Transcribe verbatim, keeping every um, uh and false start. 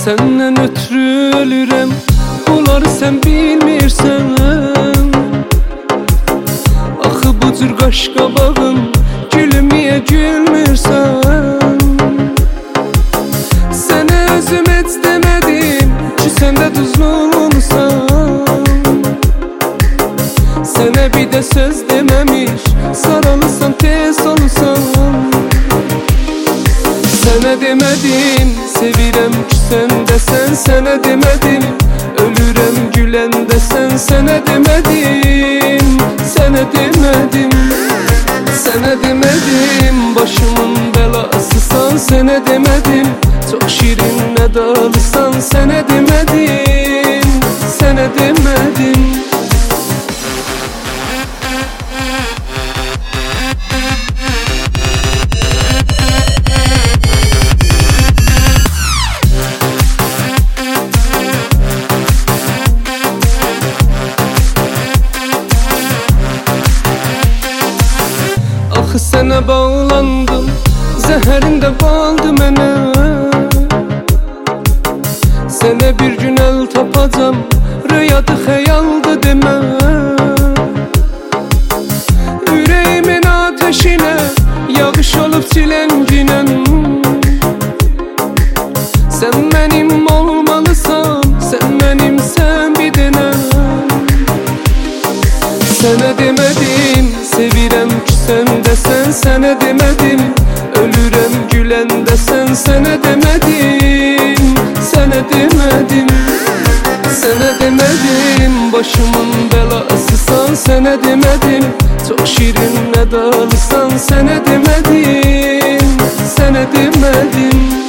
Səndən ötürü ölürəm, bunları sən bilmirsən. Axı bu cür qaşqabağın gülüm niyə gülmürsən? Sənə özüm heç demədim ki, sən də duzlu olmuşsan. Sənə bir də söz deməmiş, saralırsan tez olursan. Sənə demədim, sevirəm ki, sən desən. Sənə demədim, ölürəm güləndə sən. Sənə demədim, sənə demədim. Sənə demədim, başımın bəlasısan. Sənə demədim, çox şirin nədalısan. Sənə demədim, sənə demədim. Axı sənə bağlandım, zəhərində baldı mənə. Sənə bir gün əl tapacam, rüyadı xəyaldı demə. Ürəyimin ateşinə yağış olub çilənginən. Sən mənim olmalısan, sən mənimsən bir dənə. Sənə demədim, sevirəm ki, sən desən. Sənə demədim, ölürəm güləndə sən. Sənə demədim, sənə demədim. Sənə demədim, başımın bəlasısan. Sənə demədim, çox şirin nədalısan. Sənə demədim, sənə demədim.